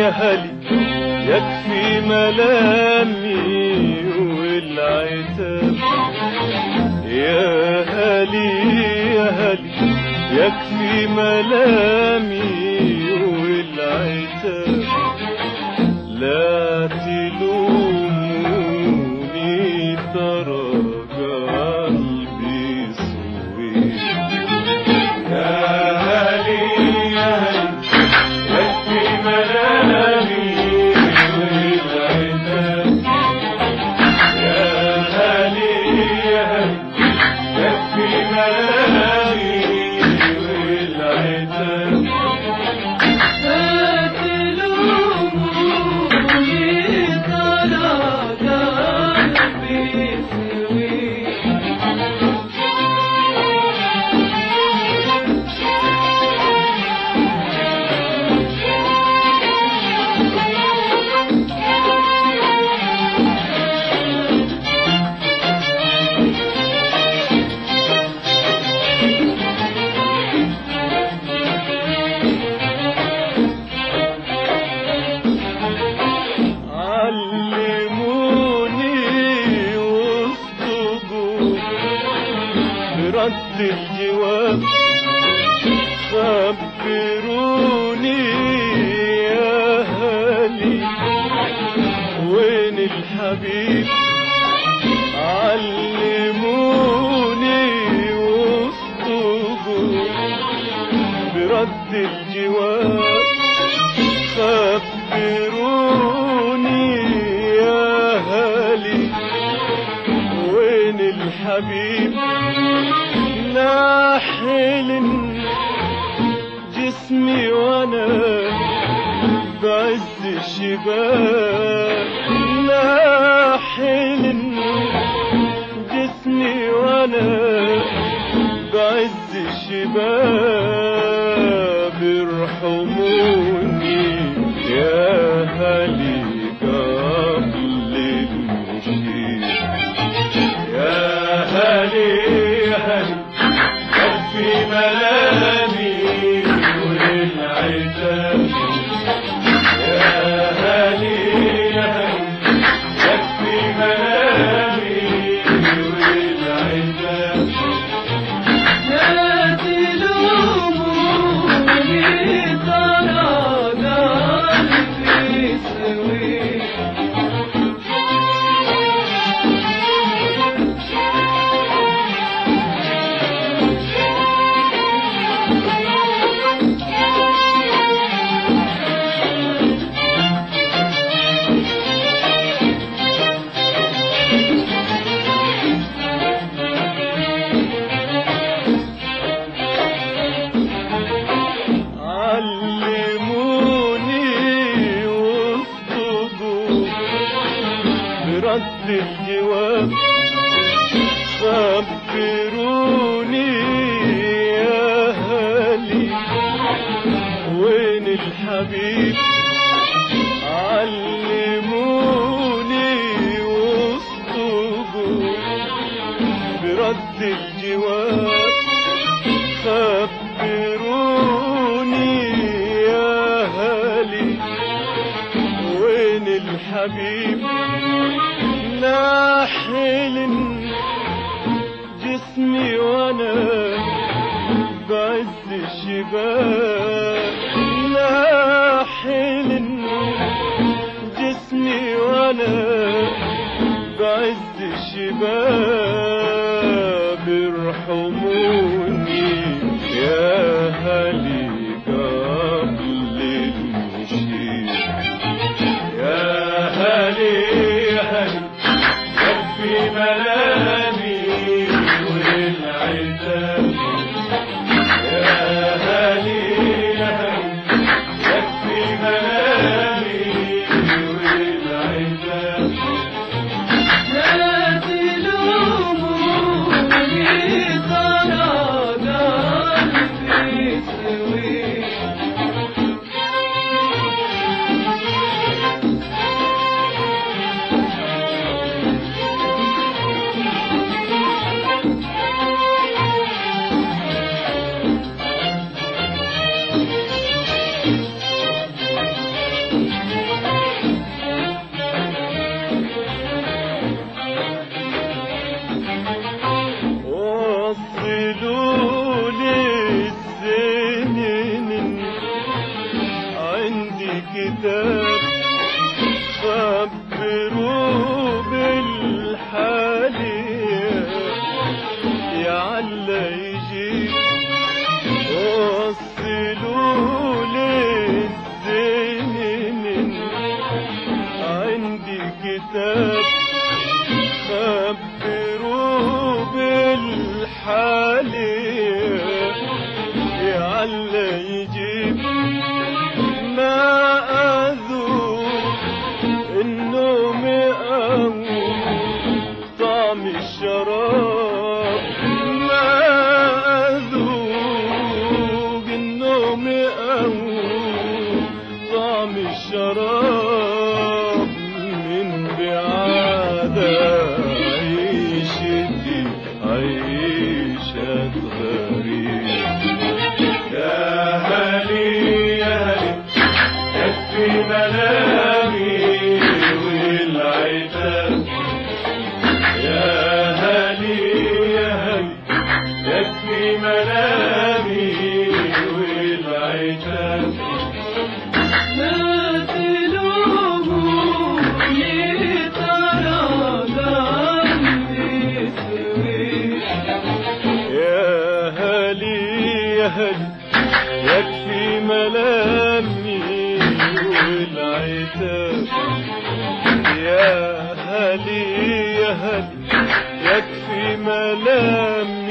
يا هلي يكفي ملامي والعتاب، يا هلي يا هلي يكفي ملامي والعتاب، لا تلوموني ترى قلبي صويت. يا هلي يا هلي يكفي ملامي والعتاب، يا هلي يا هلي يكفي ملامي والعتاب، رد الجواب خبروني يا هلي وين الحبيب، علموني واصطبوا برد الجواب، خبروني يا هلي وين الحبيب، ناحل جسمي وانا بعز الشباب، ناحل جسمي وانا بعز الشباب، ارحموني يا هلي قبل المشيب. يا هلي يا هلي يكفي ملامي والعتاب، يا هلي يا هلي يكفي ملامي والعتاب، لا تلوموني ترى قلبي سويت. علموني واصطبوا برد الجواب، خبروني يا هلي وين الحبيب، علموني واصطبوا برد الجواب، خبروني يا هلي وين الحبيب، ناحل جسمي وانا بعز الشباب، ناحل جسمي وانا بعز الشباب، ارحموني يا هلي قبل المشيب. يا هلي يا هلي يكفي ملامي والعتاب، يا هلي يا هلي يكفي ملامي والعتاب، لا تلوموني ترى قلبي سويت. طعم الشراب ما أذوق النوم أو طعم الشراب من بعادة عيشتي عيشة غريب. يا هلي يا هلي يكفي ملامي والعتاب. يا هلي يا هلي يكفي ملامي والعتاب. ما تلوموني ترى ذنبي سويت. يا هلي يا هلي يكفي ملامي والعتاب. يا هلي يا هلي يكفي ملامي